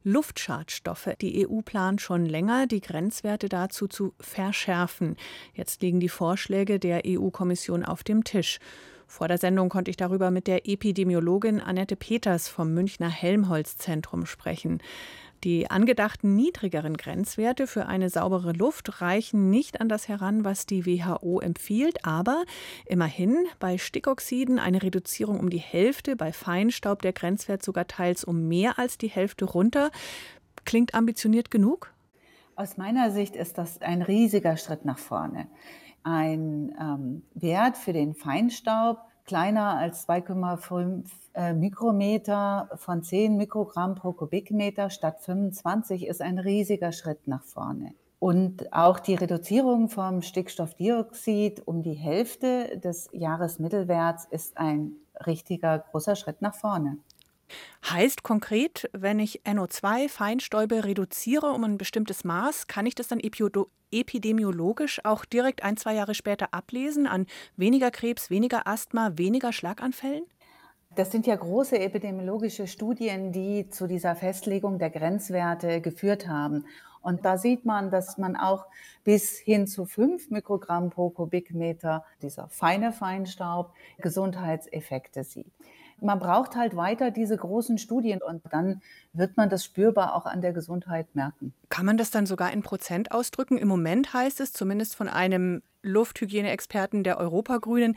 Luftschadstoffe. Die EU plant schon länger, die Grenzwerte dazu zu verschärfen. Jetzt liegen die Vorschläge der EU-Kommission auf dem Tisch. Vor der Sendung konnte ich darüber mit der Epidemiologin Annette Peters vom Münchner Helmholtz-Zentrum sprechen. Die angedachten niedrigeren Grenzwerte für eine saubere Luft reichen nicht an das heran, was die WHO empfiehlt, aber immerhin bei Stickoxiden eine Reduzierung um die Hälfte, bei Feinstaub der Grenzwert sogar teils um mehr als die Hälfte runter. Klingt ambitioniert genug? Aus meiner Sicht ist das ein riesiger Schritt nach vorne. Ein Wert für den Feinstaub kleiner als 2,5 Mikrometer von 10 Mikrogramm pro Kubikmeter statt 25 ist ein riesiger Schritt nach vorne. Und auch die Reduzierung vom Stickstoffdioxid um die Hälfte des Jahresmittelwerts ist ein richtiger großer Schritt nach vorne. Heißt konkret, wenn ich NO2-Feinstäube reduziere um ein bestimmtes Maß, kann ich das dann epidemiologisch auch direkt 1, 2 Jahre später ablesen an weniger Krebs, weniger Asthma, weniger Schlaganfällen? Das sind ja große epidemiologische Studien, die zu dieser Festlegung der Grenzwerte geführt haben. Und da sieht man, dass man auch bis hin zu 5 Mikrogramm pro Kubikmeter, dieser feine Feinstaub, Gesundheitseffekte sieht. Man braucht halt weiter diese großen Studien und dann wird man das spürbar auch an der Gesundheit merken. Kann man das dann sogar in Prozent ausdrücken? Im Moment heißt es, zumindest von einem Lufthygieneexperten der Europagrünen,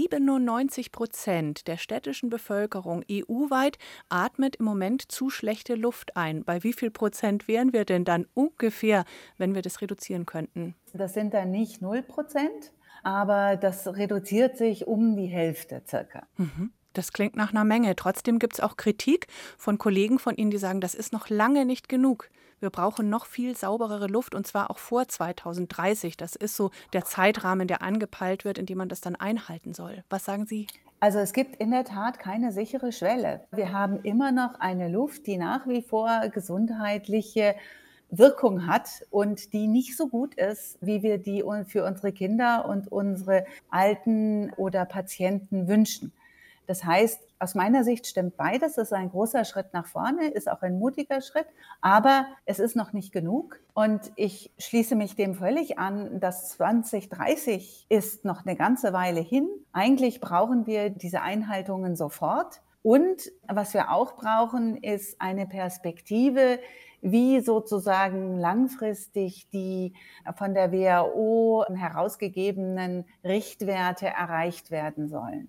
97% der städtischen Bevölkerung EU-weit atmet im Moment zu schlechte Luft ein. Bei wie viel Prozent wären wir denn dann ungefähr, wenn wir das reduzieren könnten? Das sind dann nicht 0%, aber das reduziert sich um die Hälfte circa. Das klingt nach einer Menge. Trotzdem gibt es auch Kritik von Kollegen von Ihnen, die sagen, das ist noch lange nicht genug. Wir brauchen noch viel sauberere Luft und zwar auch vor 2030. Das ist so der Zeitrahmen, der angepeilt wird, in dem man das dann einhalten soll. Was sagen Sie? Also es gibt in der Tat keine sichere Schwelle. Wir haben immer noch eine Luft, die nach wie vor gesundheitliche Wirkung hat und die nicht so gut ist, wie wir die für unsere Kinder und unsere Alten oder Patienten wünschen. Das heißt, aus meiner Sicht stimmt beides. Es ist ein großer Schritt nach vorne, ist auch ein mutiger Schritt, aber es ist noch nicht genug. Und ich schließe mich dem völlig an, dass 2030 ist noch eine ganze Weile hin. Eigentlich brauchen wir diese Einhaltungen sofort. Und was wir auch brauchen, ist eine Perspektive, wie sozusagen langfristig die von der WHO herausgegebenen Richtwerte erreicht werden sollen.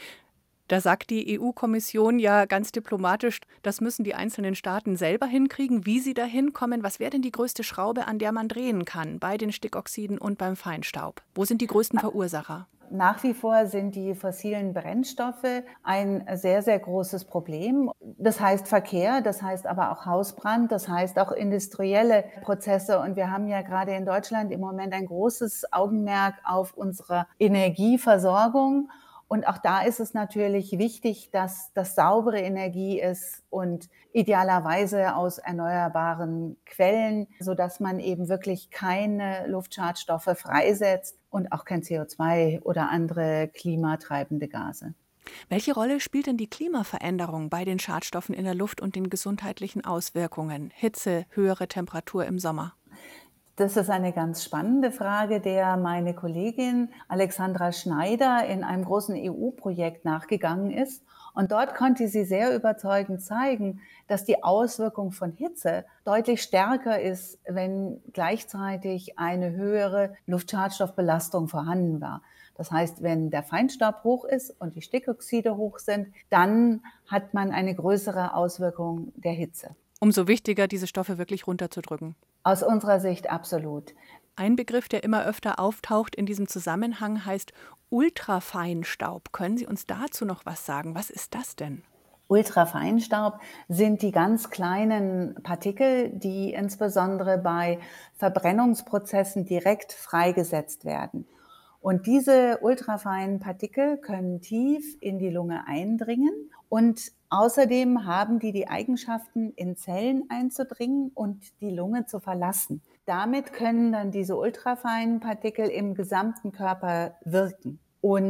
Da sagt die EU-Kommission ja ganz diplomatisch, das müssen die einzelnen Staaten selber hinkriegen, wie sie da hinkommen. Was wäre denn die größte Schraube, an der man drehen kann bei den Stickoxiden und beim Feinstaub? Wo sind die größten Verursacher? Nach wie vor sind die fossilen Brennstoffe ein sehr, sehr großes Problem. Das heißt Verkehr, das heißt aber auch Hausbrand, das heißt auch industrielle Prozesse. Und wir haben ja gerade in Deutschland im Moment ein großes Augenmerk auf unsere Energieversorgung. Und auch da ist es natürlich wichtig, dass das saubere Energie ist und idealerweise aus erneuerbaren Quellen, sodass man eben wirklich keine Luftschadstoffe freisetzt und auch kein CO2 oder andere klimatreibende Gase. Welche Rolle spielt denn die Klimaveränderung bei den Schadstoffen in der Luft und den gesundheitlichen Auswirkungen? Hitze, höhere Temperatur im Sommer. Das ist eine ganz spannende Frage, der meine Kollegin Alexandra Schneider in einem großen EU-Projekt nachgegangen ist. Und dort konnte sie sehr überzeugend zeigen, dass die Auswirkung von Hitze deutlich stärker ist, wenn gleichzeitig eine höhere Luftschadstoffbelastung vorhanden war. Das heißt, wenn der Feinstaub hoch ist und die Stickoxide hoch sind, dann hat man eine größere Auswirkung der Hitze. Umso wichtiger, diese Stoffe wirklich runterzudrücken. Aus unserer Sicht absolut. Ein Begriff, der immer öfter auftaucht in diesem Zusammenhang, heißt Ultrafeinstaub. Können Sie uns dazu noch was sagen? Was ist das denn? Ultrafeinstaub sind die ganz kleinen Partikel, die insbesondere bei Verbrennungsprozessen direkt freigesetzt werden. Und diese ultrafeinen Partikel können tief in die Lunge eindringen und außerdem haben die die Eigenschaften, in Zellen einzudringen und die Lunge zu verlassen. Damit können dann diese ultrafeinen Partikel im gesamten Körper wirken. Und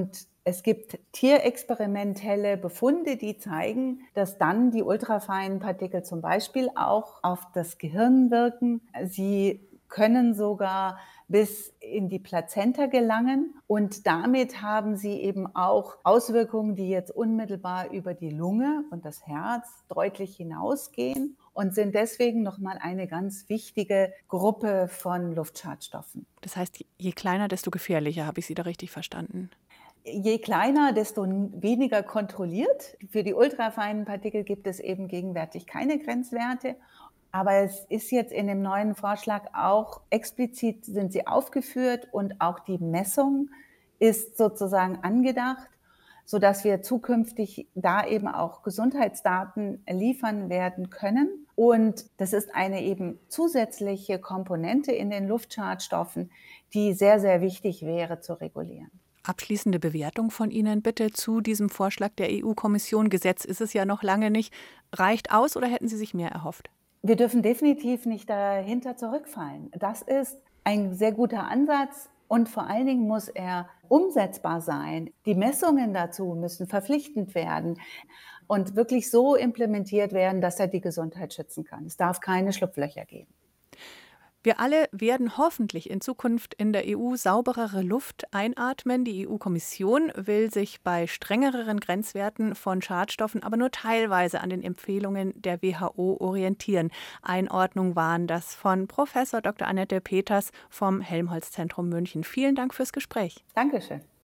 Es gibt tierexperimentelle Befunde, die zeigen, dass dann die ultrafeinen Partikel zum Beispiel auch auf das Gehirn wirken. Sie können sogar bis in die Plazenta gelangen und damit haben sie eben auch Auswirkungen, die jetzt unmittelbar über die Lunge und das Herz deutlich hinausgehen und sind deswegen nochmal eine ganz wichtige Gruppe von Luftschadstoffen. Das heißt, je kleiner, desto gefährlicher, habe ich Sie da richtig verstanden? Je kleiner, desto weniger kontrolliert. Für die ultrafeinen Partikel gibt es eben gegenwärtig keine Grenzwerte. Aber es ist jetzt in dem neuen Vorschlag auch explizit sind sie aufgeführt und auch die Messung ist sozusagen angedacht, sodass wir zukünftig da eben auch Gesundheitsdaten liefern werden können. Und das ist eine eben zusätzliche Komponente in den Luftschadstoffen, die sehr, sehr wichtig wäre zu regulieren. Abschließende Bewertung von Ihnen bitte zu diesem Vorschlag der EU-Kommission. Gesetz ist es ja noch lange nicht. Reicht aus oder hätten Sie sich mehr erhofft? Wir dürfen definitiv nicht dahinter zurückfallen. Das ist ein sehr guter Ansatz und vor allen Dingen muss er umsetzbar sein. Die Messungen dazu müssen verpflichtend werden und wirklich so implementiert werden, dass er die Gesundheit schützen kann. Es darf keine Schlupflöcher geben. Wir alle werden hoffentlich in Zukunft in der EU sauberere Luft einatmen. Die EU-Kommission will sich bei strengeren Grenzwerten von Schadstoffen aber nur teilweise an den Empfehlungen der WHO orientieren. Einordnung waren das von Professor Dr. Annette Peters vom Helmholtz-Zentrum München. Vielen Dank fürs Gespräch. Dankeschön.